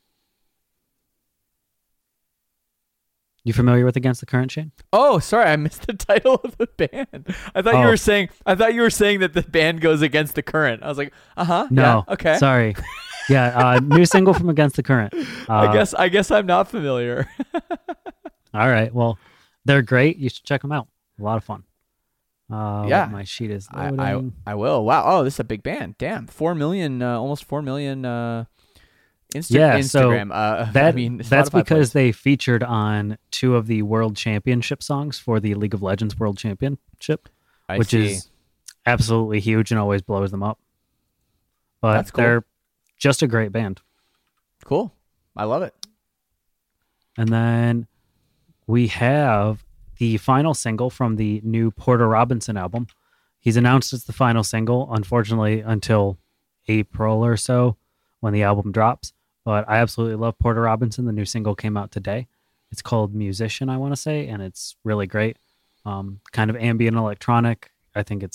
Speaker 2: You familiar with Against the Current, Shane?
Speaker 1: Oh, sorry, I missed the title of the band. I thought you were saying that the band goes against the current. I was like,
Speaker 2: No.
Speaker 1: yeah, okay.
Speaker 2: Sorry. Yeah, new single from Against the Current.
Speaker 1: I guess I'm not familiar.
Speaker 2: All right. Well, they're great. You should check them out. A lot of fun.
Speaker 1: Yeah.
Speaker 2: My sheet is loading.
Speaker 1: I will. Wow. Oh, this is a big band. Damn. 4 million, almost 4 million Instagram.
Speaker 2: So that's because they featured on 2 of the World Championship songs for the League of Legends World Championship, which is absolutely huge and always blows them up. But
Speaker 1: that's cool.
Speaker 2: They're just a great band.
Speaker 1: Cool. I love it.
Speaker 2: And then we have the final single from the new Porter Robinson album. He's announced it's the final single, unfortunately, until April or so when the album drops. But I absolutely love Porter Robinson. The new single came out today. It's called Musician, I want to say, and it's really great. Kind of ambient electronic. I think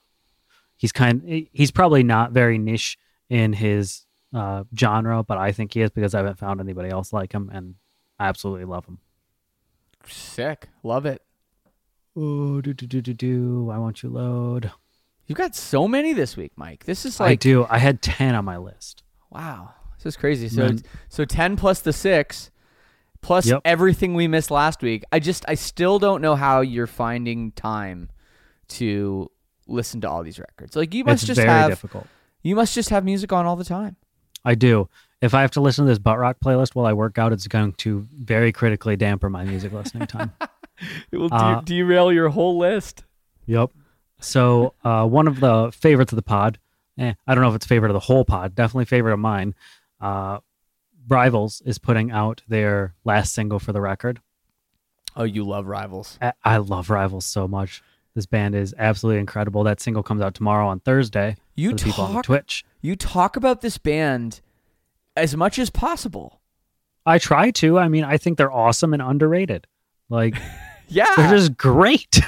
Speaker 2: he's probably not very niche in his genre, but I think he is because I haven't found anybody else like him, and I absolutely love him.
Speaker 1: Sick. Love it.
Speaker 2: Oh, why won't you load?
Speaker 1: You've got so many this week, Mike. This is like...
Speaker 2: I do. I had 10 on my list.
Speaker 1: Wow. This So it's crazy. So
Speaker 2: And then-
Speaker 1: so 10 plus the 6 plus
Speaker 2: Yep.
Speaker 1: everything we missed last week. I still don't know how you're finding time to listen to all these records. Like you must
Speaker 2: it's
Speaker 1: just
Speaker 2: very
Speaker 1: have
Speaker 2: difficult.
Speaker 1: you must just have music on all the time.
Speaker 2: I do. If I have to listen to this butt rock playlist while I work out, it's going to very critically damper my music listening time.
Speaker 1: It will derail your whole list.
Speaker 2: Yep. So one of the favorites of the pod, I don't know if it's favorite of the whole pod, definitely favorite of mine. Rivals is putting out their last single for the record.
Speaker 1: Oh, you love Rivals.
Speaker 2: I love Rivals so much. This band is absolutely incredible. That single comes out tomorrow on Thursday.
Speaker 1: You
Speaker 2: for the people on
Speaker 1: talk
Speaker 2: Twitch.
Speaker 1: You talk about this band as much as possible.
Speaker 2: I try to. I mean, I think they're awesome and underrated. Like,
Speaker 1: Yeah.
Speaker 2: they're just great.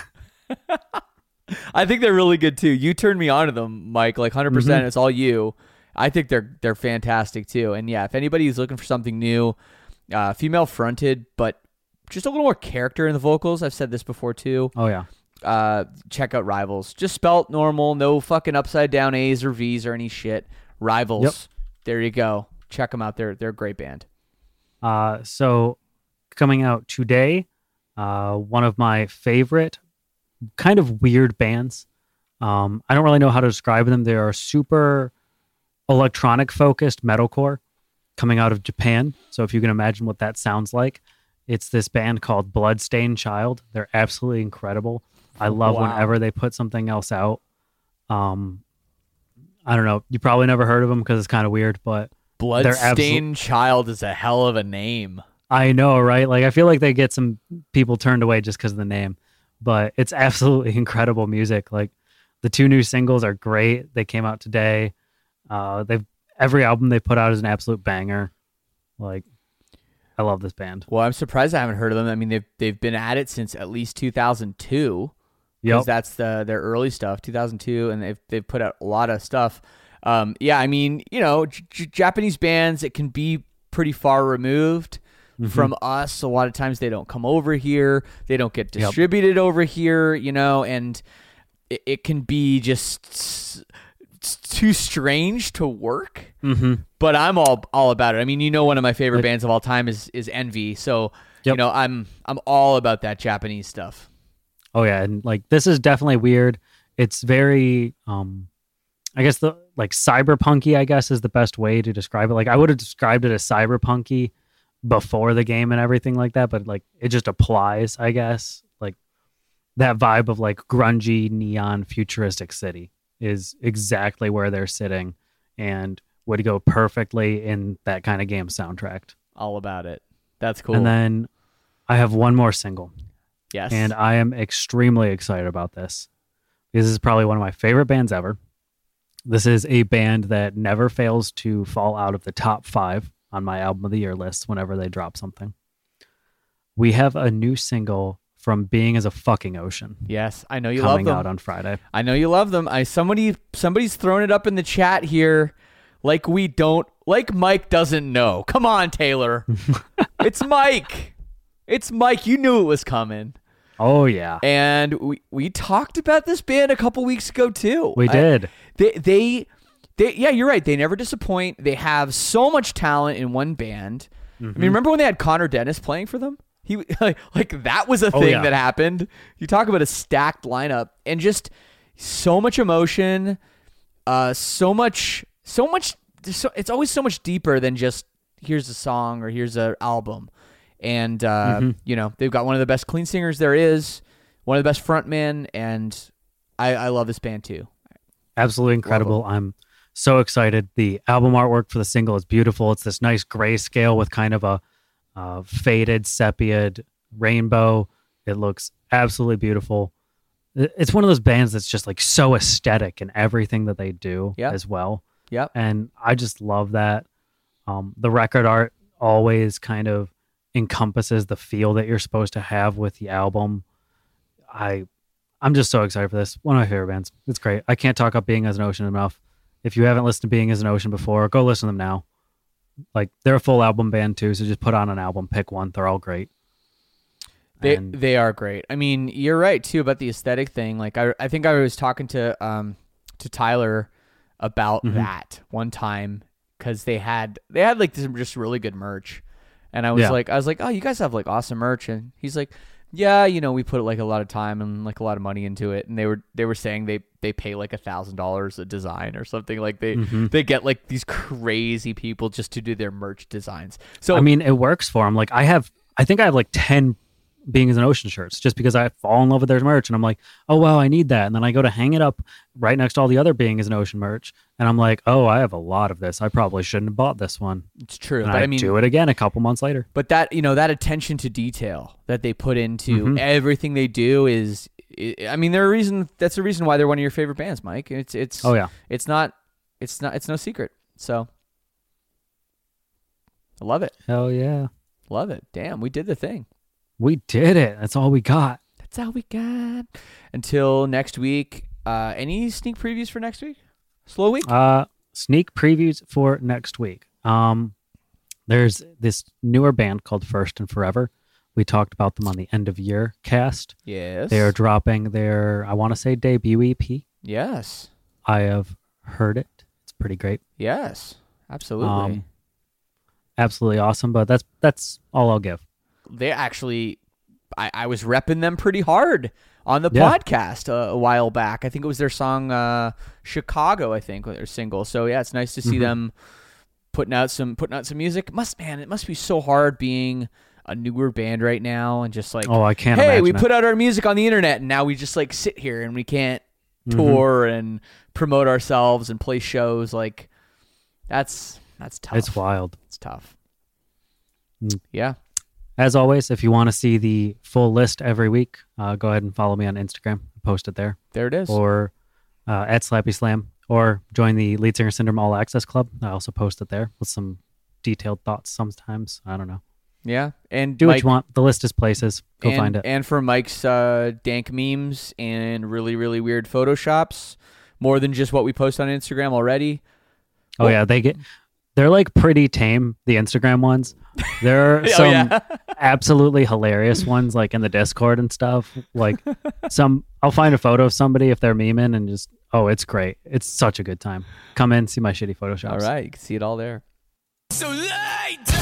Speaker 1: I think they're really good too. You turned me on to them, Mike, like 100%.
Speaker 2: Mhm.
Speaker 1: It's all you. I think they're fantastic too. And yeah, if anybody's looking for something new, female fronted, but just a little more character in the vocals. I've said this before too.
Speaker 2: Oh, yeah.
Speaker 1: Check out Rivals. Just spelt normal, no fucking upside down A's or V's or any shit. Rivals.
Speaker 2: Yep.
Speaker 1: There you go. Check them out. They're a great band.
Speaker 2: So coming out today, one of my favorite kind of weird bands. I don't really know how to describe them. They are super electronic focused metalcore coming out of Japan. So if you can imagine what that sounds like, it's this band called Bloodstained Child. They're absolutely incredible. I love
Speaker 1: Wow.
Speaker 2: whenever they put something else out. I don't know. You probably never heard of them because it's kind of weird, but
Speaker 1: Bloodstained Child is a hell of a name.
Speaker 2: I know, right? Like, I feel like they get some people turned away just because of the name, but it's absolutely incredible music. Like, the 2 new singles are great. They came out today. Every album they put out is an absolute banger. Like, I love this band.
Speaker 1: Well, I'm surprised I haven't heard of them. I mean, they've been at it since at least 2002.
Speaker 2: Yep.
Speaker 1: That's their early stuff, 2002, and they've put out a lot of stuff. Yeah, I mean, you know, Japanese bands, it can be pretty far removed from us. A lot of times they don't come over here. They don't get distributed over here, you know, and it can be just too strange to work. But I'm all about it. I mean, you know, one of my favorite bands of all time is Envy. So, you know, I'm all about that Japanese stuff.
Speaker 2: Oh yeah, and like this is definitely weird. It's very I guess the like cyberpunky, I guess, is the best way to describe it. Like I would have described it as cyberpunky before the game and everything like that, but like it just applies, I guess. Like that vibe of like grungy neon futuristic city is exactly where they're sitting and would go perfectly in that kind of game soundtrack.
Speaker 1: All about it. That's cool.
Speaker 2: And then I have one more single.
Speaker 1: Yes.
Speaker 2: And I am extremely excited about this because this is probably one of my favorite bands ever. This is a band that never fails to fall out of the top 5 on my album of the year list whenever they drop something. We have a new single from Being as a Fucking Ocean.
Speaker 1: Yes, I know you love
Speaker 2: coming
Speaker 1: them.
Speaker 2: out on Friday.
Speaker 1: I know you love them. Somebody's thrown it up in the chat here, like we don't, like Mike doesn't know. Come on, Taylor. It's Mike. It's Mike. You knew it was coming.
Speaker 2: Oh yeah,
Speaker 1: And we talked about this band a couple weeks ago too.
Speaker 2: we did.
Speaker 1: They yeah, you're right. They never disappoint. They have so much talent in one band. I mean, remember when they had Connor Dennis playing for them? He like that was a thing
Speaker 2: yeah.
Speaker 1: that happened. You talk about a stacked lineup and just so much emotion, so much. It's always so much deeper than just here's a song or here's an album. And you know, they've got one of the best clean singers there is, one of the best frontmen, and I love this band too.
Speaker 2: Absolutely incredible. I'm so excited. The album artwork for the single is beautiful. It's this nice grayscale with kind of a faded sepia rainbow. It looks absolutely beautiful. It's one of those bands that's just like so aesthetic in everything that they do as well.
Speaker 1: Yep.
Speaker 2: And I just love that. The record art always kind of encompasses the feel that you're supposed to have with the album. I'm just so excited for this. One of my favorite bands. It's great. I can't talk up Being as an Ocean enough. If you haven't listened to Being as an Ocean before, go listen to them now. Like they're a full album band too, so just put on an album, pick one. They're all great.
Speaker 1: They are great. I mean, you're right too about the aesthetic thing. Like I think I was talking to Tyler about that one time because they had like this just really good merch. And I was like, oh, you guys have like awesome merch. And he's like, yeah, we put like a lot of time and like a lot of money into it. And they were saying they pay like $1,000 a design or something. Like they get like these crazy people just to do their merch designs. So
Speaker 2: I mean, it works for them. Like I think I have like 10 Beings and Ocean shirts just because I fall in love with their merch and I'm like, oh wow, I need that. And then I go to hang it up right next to all the other Beings and Ocean merch and I'm like, oh, I have a lot of this. I probably shouldn't have bought this one.
Speaker 1: It's true.
Speaker 2: And
Speaker 1: but
Speaker 2: I do it again a couple months later.
Speaker 1: But that, that attention to detail that they put into everything they do is, I mean, that's the reason why they're one of your favorite bands, Mike. It's
Speaker 2: oh yeah.
Speaker 1: It's no secret. So I love it.
Speaker 2: Hell yeah.
Speaker 1: Love it. Damn, we did the thing.
Speaker 2: We did it. That's all we got.
Speaker 1: That's all we got. Until next week. Any sneak previews for next week? Slow week?
Speaker 2: Sneak previews for next week. There's this newer band called First and Forever. We talked about them on the end of year cast.
Speaker 1: Yes.
Speaker 2: They are dropping their, I want to say, debut EP.
Speaker 1: Yes.
Speaker 2: I have heard it. It's pretty great.
Speaker 1: Yes. Absolutely.
Speaker 2: Absolutely awesome. But that's all I'll give.
Speaker 1: They actually, I was repping them pretty hard on the podcast a while back. I think it was their song Chicago, I think, their single. So yeah, it's nice to see them putting out some music. It must be so hard being a newer band right now and just like,
Speaker 2: I can't
Speaker 1: hey,
Speaker 2: imagine
Speaker 1: we
Speaker 2: it.
Speaker 1: Put out our music on the internet and now we just like sit here and we can't tour and promote ourselves and play shows. Like that's tough.
Speaker 2: It's wild.
Speaker 1: It's tough.
Speaker 2: Mm.
Speaker 1: Yeah.
Speaker 2: As always, if you want to see the full list every week, go ahead and follow me on Instagram. Post it there.
Speaker 1: There it is.
Speaker 2: Or at Slappy Slam. Or join the Lead Singer Syndrome All Access Club. I also post it there with some detailed thoughts sometimes. I don't know.
Speaker 1: Yeah. And
Speaker 2: do what you want. The list is places. Go find it.
Speaker 1: And for Mike's dank memes and really, really weird Photoshops, more than just what we post on Instagram already.
Speaker 2: Oh, yeah. They're like pretty tame, the Instagram ones. There are some absolutely hilarious ones like in the Discord and stuff. Like I'll find a photo of somebody if they're memeing and just, it's great. It's such a good time. Come in, see my shitty Photoshops.
Speaker 1: All right. You can see it all there. So late.